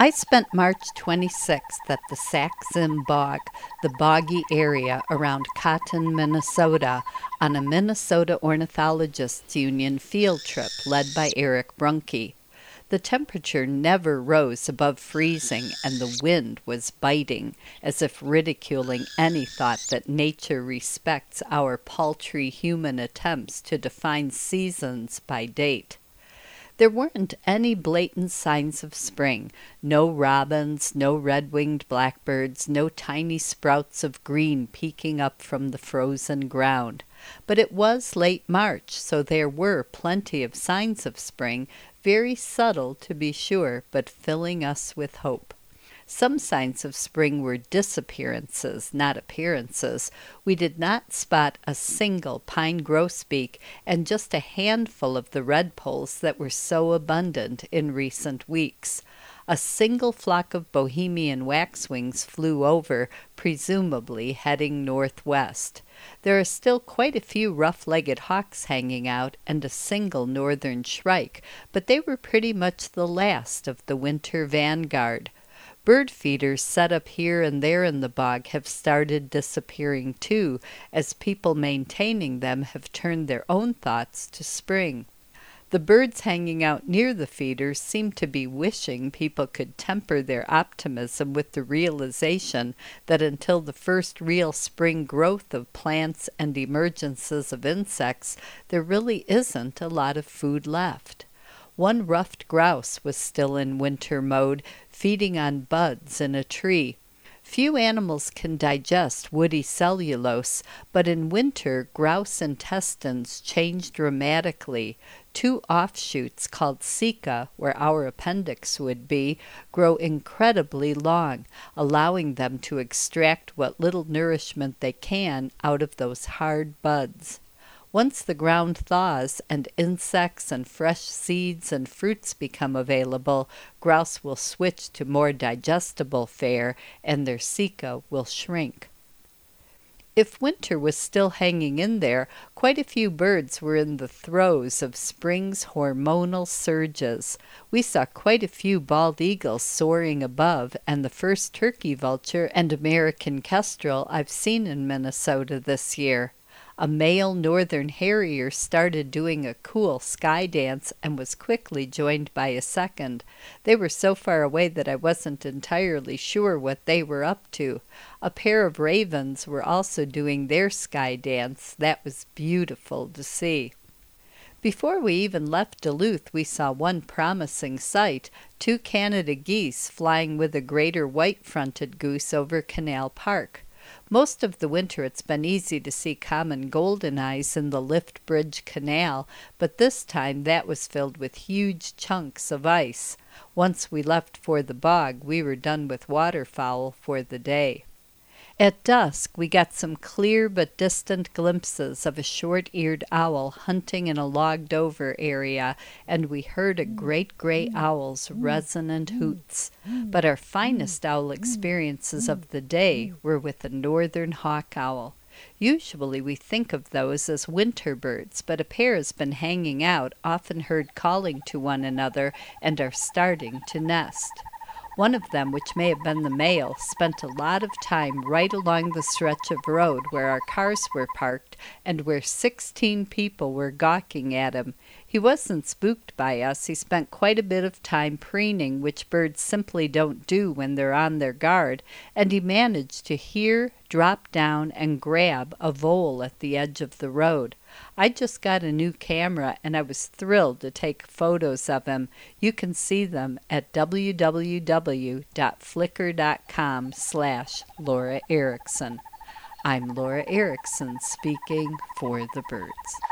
I spent March 26th at the Sax-Zim Bog, the boggy area around Cotton, Minnesota, on a Minnesota Ornithologists Union field trip led by Eric Brunke. The temperature never rose above freezing, and the wind was biting, as if ridiculing any thought that nature respects our paltry human attempts to define seasons by date. There weren't any blatant signs of spring, no robins, no red-winged blackbirds, no tiny sprouts of green peeking up from the frozen ground. But it was late March, so there were plenty of signs of spring, very subtle to be sure, but filling us with hope. Some signs of spring were disappearances, not appearances. We did not spot a single pine grosbeak and just a handful of the redpolls that were so abundant in recent weeks. A single flock of Bohemian waxwings flew over, presumably heading northwest. There are still quite a few rough-legged hawks hanging out and a single northern shrike, but they were pretty much the last of the winter vanguard. Bird feeders set up here and there in the bog have started disappearing too, as people maintaining them have turned their own thoughts to spring. The birds hanging out near the feeders seem to be wishing people could temper their optimism with the realization that until the first real spring growth of plants and emergences of insects, there really isn't a lot of food left. One ruffed grouse was still in winter mode, feeding on buds in a tree. Few animals can digest woody cellulose, but in winter grouse intestines change dramatically. Two offshoots called ceca, where our appendix would be, grow incredibly long, allowing them to extract what little nourishment they can out of those hard buds. Once the ground thaws and insects and fresh seeds and fruits become available, grouse will switch to more digestible fare and their ceca will shrink. If winter was still hanging in there, quite a few birds were in the throes of spring's hormonal surges. We saw quite a few bald eagles soaring above, and the first turkey vulture and American kestrel I've seen in Minnesota this year. A male northern harrier started doing a cool sky dance and was quickly joined by a second. They were so far away that I wasn't entirely sure what they were up to. A pair of ravens were also doing their sky dance. That was beautiful to see. Before we even left Duluth, we saw one promising sight, 2 Canada geese flying with a greater white-fronted goose over Canal Park. Most of the winter it's been easy to see common golden eyes in the Lift Bridge Canal, but this time that was filled with huge chunks of ice. Once we left for the bog, we were done with waterfowl for the day. At dusk, we got some clear but distant glimpses of a short-eared owl hunting in a logged-over area, and we heard a great gray owl's resonant hoots. But our finest owl experiences of the day were with the northern hawk owl. Usually we think of those as winter birds, but a pair has been hanging out, often heard calling to one another, and are starting to nest. One of them, which may have been the male, spent a lot of time right along the stretch of road where our cars were parked and where 16 people were gawking at him. He wasn't spooked by us. He spent quite a bit of time preening, which birds simply don't do when they're on their guard, and he managed to hear, drop down, and grab a vole at the edge of the road. I just got a new camera and I was thrilled to take photos of him. You can see them at www.flickr.com/Laura Erickson. I'm Laura Erickson speaking for the birds.